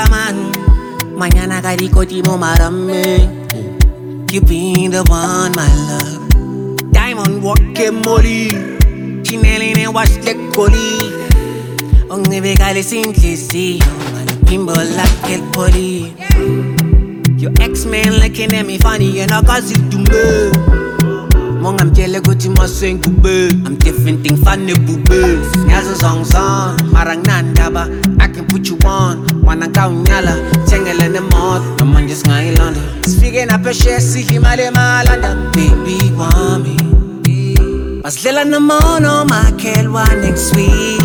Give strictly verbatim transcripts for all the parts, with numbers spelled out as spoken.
man. Mañana karikoti mo marami. You been the one, my love. Diamond walking molly. Chinelli and wash the coli. Only vegale simplicity. Bimbo like el poli. Your ex-man looking at me funny and I got it to me. Mong I'm jelly go to my sing bube. I'm different thing funny bube. Nyazo song song. Marang nandaba. I can put you on. Wanna go nyala. Tangle in the mouth. I'm on just ngay London. Speaking up a share. See him at London. Baby want me. Mas lila na mono. My kid one next week.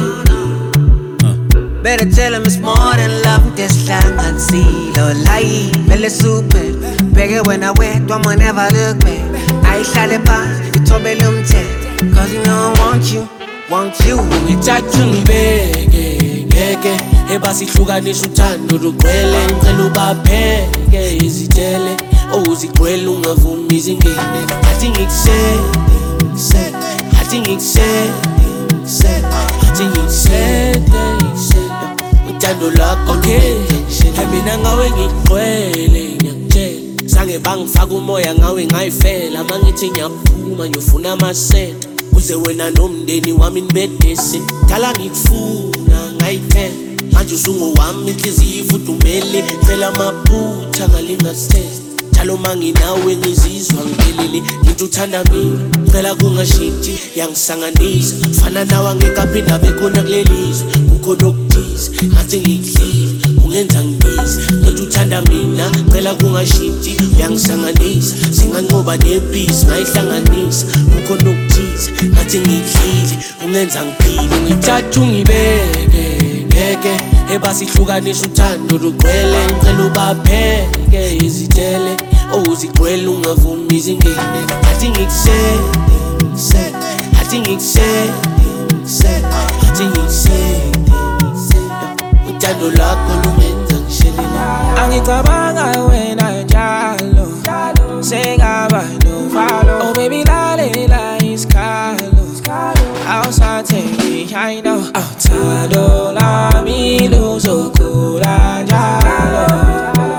Better tell him it's more than love. This time I'd see no lie. Belle super. Bigger when I wear. Don't never look back. I shall it pass. You told me lump tech. Cause you know I want you. Want you. We touch you bege bege. Eba si sugar ni sutando do kwele. Ngelu ba bege izitele. Oh zikwele ungavumi zingene. I think it's said, said. I think it's said, said. I think it's said, said. Utando lako nje. Mina ngawe ngikwele ngiyakutshela. Sange bangifaka umoya ngawe ngayifela. Mangithi ngiyaphuma ngiyofuna amasenta. Uze wena nomndeni wami nibedese. Dala ngikufuna ngayithela. Manje usungo wami inhliziyo ifudumele. Phela amaphutha ngalingasithethe. Njalo manginawe ngizizwa ngiphelele. Ngithi uthanda mina phela kungashintshi. Yangisanganisa fana nawe angekaphinda bekhona kulelizwe. Kukho nokuthize ngathi ngikudlile. Ungenza ngibize. Ngithi uthanda mina phela kungashintshi. Yangisanganisa singanqoba nepisi ngayihlanganisa. Kukho nokuthize ngathi ngikudlile. Ungenza ngiphile. Ngithatha ungibeke beke. Eba sihlukanisa uthando lugcwele. Ngicela ubapheke izitele. Oh zikwele ungavumi izingene. I think it's said, said. I think it's said, said. I think it's said, said. Uthando lakho lungenza ngishelela. Angicabanga wena njalo. Sengaba no follow. Oh baby lalela isikalo. Outside take I know. Outside la mi luzo kula njalo.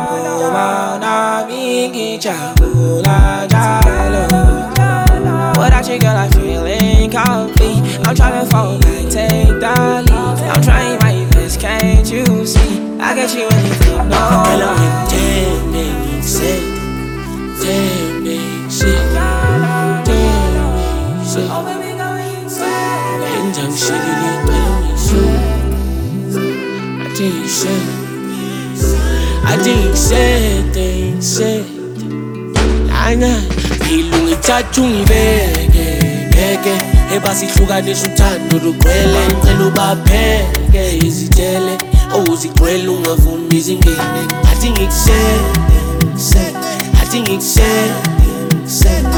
Without you, girl, I feel incomplete. I'm trying to fall back, take the lead. I'm trying my best, can't you see? I got you anything, no. Girl, I'm in damn, make sick. Damn, make sick. Damn, make sick. And I'm shaking it, but I'm so. I think you said. I think you said, think said. Nah, nah. Ilungu ithatha ungibeke beke. Eba sihlukanisa uthando lugcwele. Ngicela ubapheke izitele. Oh zikwele ungavumi izingene. I think it's said, said. I think it's said, said.